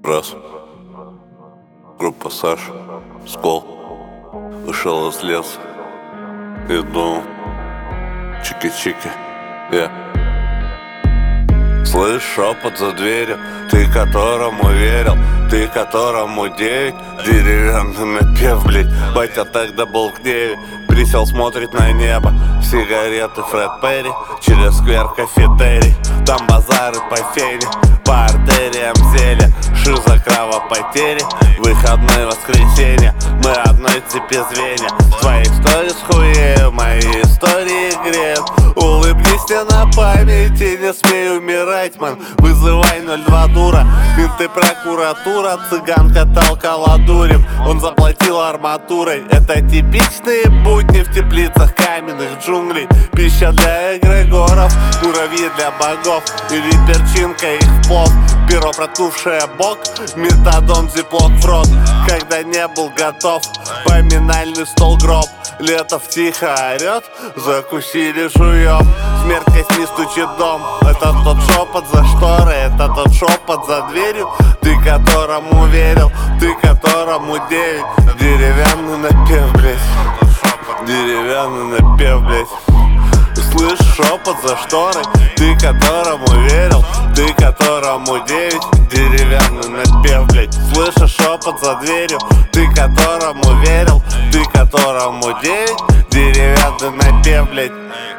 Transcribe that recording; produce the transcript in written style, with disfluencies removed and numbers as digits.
Раз. Группа Саш, Скол. Вышел из леса и думал: чики-чики, Слышь шепот за дверью, ты которому верил, ты которому 9 деревянный напев, блять. Батя тогда был в гневе, присел, смотрит на небо. Сигареты Фред Перри, через сквер кафетерий. Там базары по фене, по артериям зелья. Шиза, кровопотери, выходные воскресенья. Мы одной цепи звенья. Твои истории с хуею, мои истории греют. Улыбнись мне на памяти, не смей умирать, ман. Вызывай 02 дура, менты, прокуратура. Цыганка толкала дурем, он заплатил арматурой. Это типичные будни в теплицах каменных джунглей. Пища для эгрегоров, муравьи для богов. Или перчинка их в плов, перо проткнувшее бок. Метадон, зиплок в рот, когда не был готов. Поминальный стол, гроб, Летов тихо орет, закусили жуем. Смерть кости стучит дом. Это тот шепот за шторой, это тот шепот за дверью. Ты которому верил, ты которому 9. Деревянный напев, блять. Деревянный напев, блять. Слышь шепот за шторой, ты которому верил, ты которому 9. Деревянный напев, блять. Слышишь шепот за дверью, ты которому верил, ты которому 9. Деревянный напев, блять.